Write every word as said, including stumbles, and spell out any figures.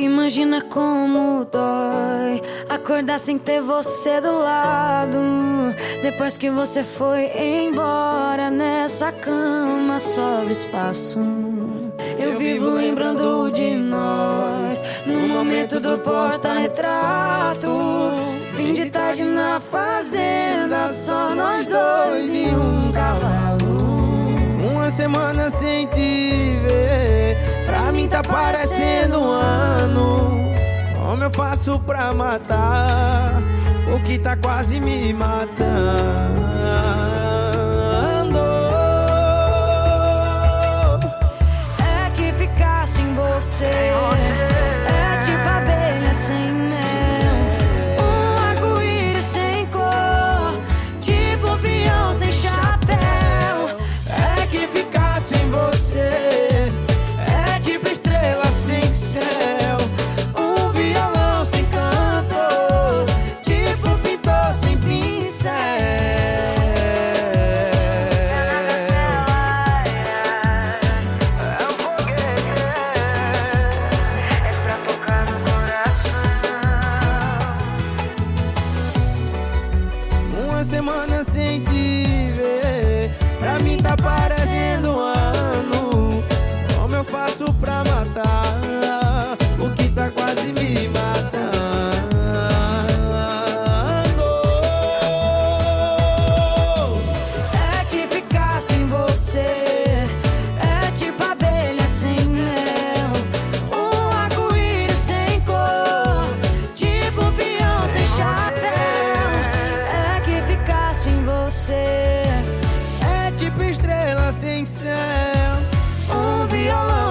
Imagina como dói acordar sem ter você do lado. Depois que você foi embora, nessa cama sobra espaço. Eu vivo lembrando de nós no momento do porta-retrato. Fim de tarde na fazenda, só nós dois e um cavalo. Uma semana sem te ver, pra mim tá parecendo um ano. Como eu faço pra matar o que tá quase me matando? É que ficar sem você é tipo abelha sem mel, um arco-íris sem cor, tipo um peão sem chapéu. É que ficar sem você é tipo estrela sem céu, um violão sem canto, tipo um pintor sem pincel. É um foguete, é pra tocar no coração. Uma semana sem te ver, pra mim tá parecendo um ano. Como eu faço pra matar o que tá quase me matando? É que ficar sem você é tipo abelha sem mel, um arco-íris sem cor, tipo um peão sem chapéu. É que ficar sem você É tipo estrela sem céu, um violão